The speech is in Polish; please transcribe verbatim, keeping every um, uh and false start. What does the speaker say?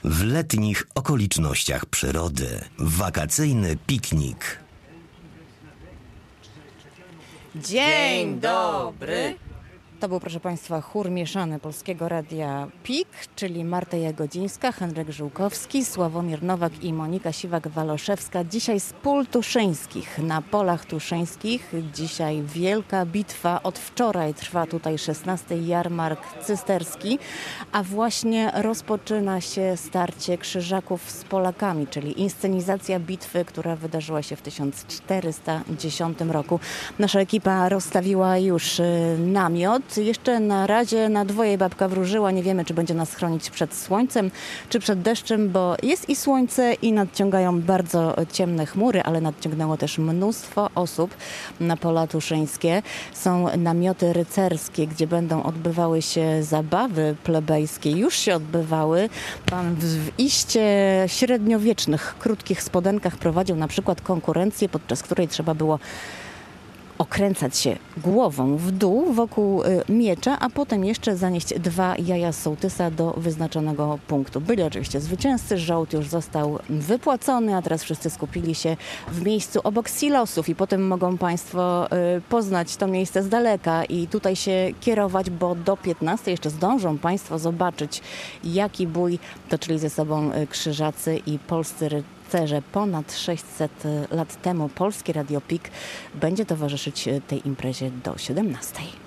w letnich okolicznościach przyrody. Wakacyjny piknik. Dzień dobry! To był, proszę Państwa, chór mieszany Polskiego Radia PiK, czyli Marta Jagodzińska, Henryk Żółkowski, Sławomir Nowak i Monika Siwak-Waloszewska. Dzisiaj z pól tuszyńskich, na polach tuszyńskich. Dzisiaj wielka bitwa. Od wczoraj trwa tutaj szesnasty jarmark cysterski, a właśnie rozpoczyna się starcie Krzyżaków z Polakami, czyli inscenizacja bitwy, która wydarzyła się w tysiąc czterysta dziesiątym roku. Nasza ekipa rozstawiła już namiot. Jeszcze na razie na dwoje babka wróżyła. Nie wiemy, czy będzie nas chronić przed słońcem, czy przed deszczem, bo jest i słońce, i nadciągają bardzo ciemne chmury, ale nadciągnęło też mnóstwo osób na pola tuszyńskie. Są namioty rycerskie, gdzie będą odbywały się zabawy plebejskie. Już się odbywały. Pan w iście średniowiecznych, krótkich spodenkach prowadził na przykład konkurencję, podczas której trzeba było okręcać się głową w dół wokół miecza, a potem jeszcze zanieść dwa jaja sołtysa do wyznaczonego punktu. Byli oczywiście zwycięzcy, żołd już został wypłacony, a teraz wszyscy skupili się w miejscu obok silosów i potem mogą Państwo poznać to miejsce z daleka i tutaj się kierować, bo do piętnastej jeszcze zdążą Państwo zobaczyć, jaki bój toczyli ze sobą krzyżacy i polscy rycerze. Ponad sześćset lat temu Polskie Radio PiK będzie towarzyszyć tej imprezie do siedemnastej.